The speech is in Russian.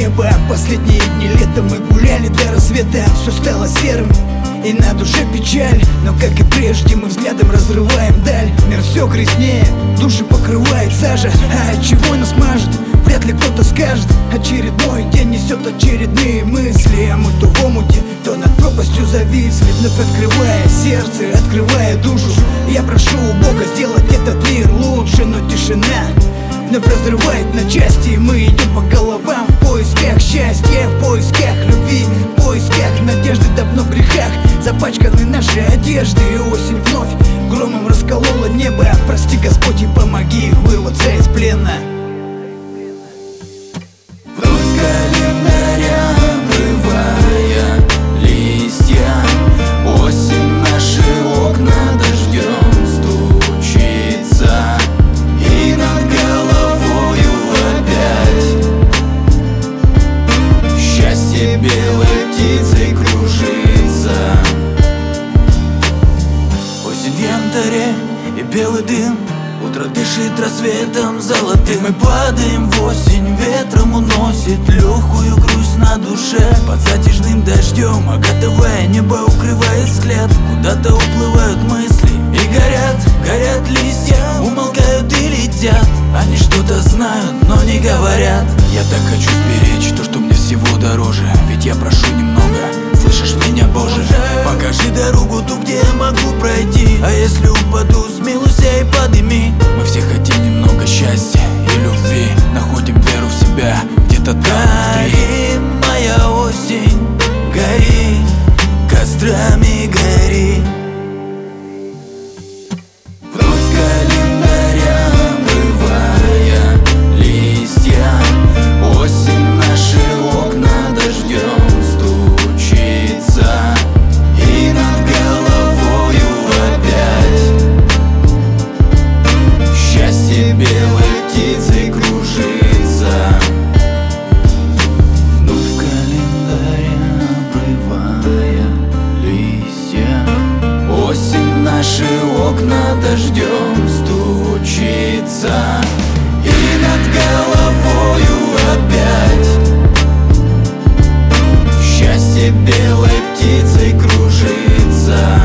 небо. Последние дни лета мы гуляли до рассвета. Все стало серым и на душе печаль, но как и прежде мы взглядом разрываем даль. Мир все грязнее, души покрывает сажа. А от чего нас мажет, вряд ли кто-то скажет. Очередной день несет очередные мысли, а мы то в омуте, то над пропастью зависли. Вновь открывая сердце, открывая душу, я прошу у Бога сделать этот мир лучше. Но тишина вновь разрывает на части, и мы идем по головам в поисках счастья, в поисках любви, в поисках надежды. Давно в грехах запачканы наши одежды, и осень вновь громом расколола небо. Прости, Господь, и помоги вырваться из плена. Вновь календаря обрывая листья, осень наши окна дождем стучится, и над головою опять счастье белой птицей кружится. Осень в янтаре и белый дым, утро дышит рассветом золотым. Мы падаем в осень, ветром уносит легкую грусть на душе. Под затяжным дождем агатовое небо укрывает взгляд. Куда-то уплывают мысли и горят листья, умолкают и летят. Они что-то знают, но не говорят. Я так хочу сберечь то, что мне всего дороже, ведь я прошу немного, слышишь меня, Боже? Покажи дорогу ту, где я могу пройти, а если упаду, смилуйся и подними. Мы все хотим немного счастья и любви, находим веру в себя где-то там внутри. Моя осень, гори, кострами гори. Вновь календаря обрывая листья, осень наши окна дождем стучится, и над головою опять счастье белой птицей кружится. Вновь календаря обрывая листья, осень наши окна дождем стучится, и над головою опять счастье белой птицей кружится.